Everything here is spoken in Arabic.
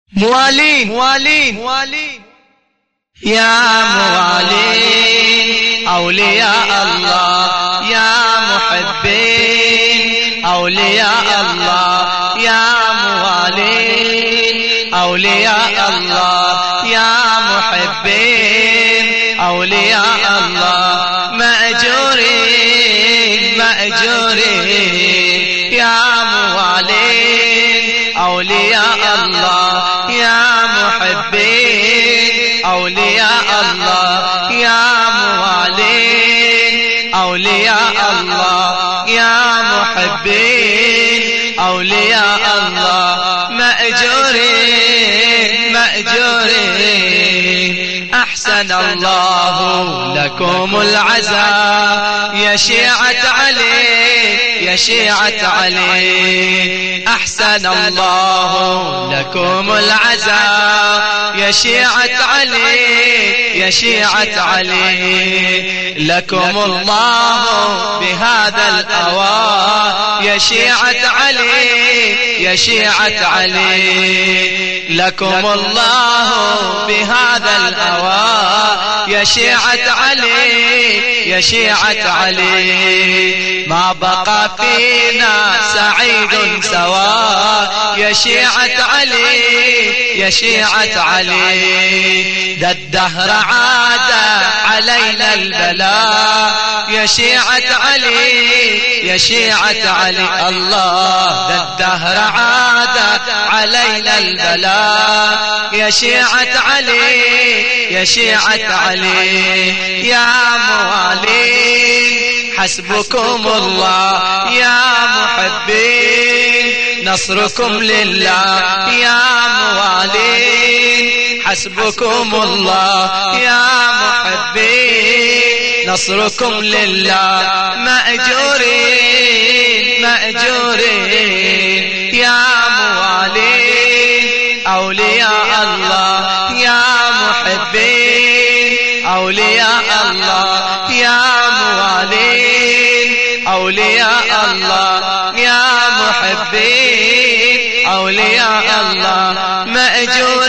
موالين يا موالين أولياء الله، يا محبين أولياء الله، يا موالين أولياء الله، يا محبين أولياء الله، مأجورين يا موالين أولياء الله، يا محبين أولياء الله، يا موالين أولياء الله، يا محبين أولياء الله، مأجورين أحسن الله لكم العزاء يا شيعة علي، يا شيعة علي، أحسن الله لكم العزاء يا شيعة علي، يا شيعة علي، لكم الله بهذا الأوان يا شيعة علي، يا شيعة علي، لكم الله بهذا الأوان يا شيعة علي، يا شيعة علي، ما بقى فينا سعيد سواء يا شيعة علي، يا شيعة علي، ذا الدهر عاد علينا البلاء يا شيعة علي، يا شيعة علي، الله ذا الدهر عاد علينا البلاء يا شيعة علي، يا شيعة علي، يا موالين حسبكم الله، يا محبين نصركم لله، يا موالين حسبكم الله، يا محبين نصركم لله، مأجورين يا موالين أولياء الله، يا محبين أولياء الله، يا موالين أولياء الله، يا محبين أولياء الله، مأجورين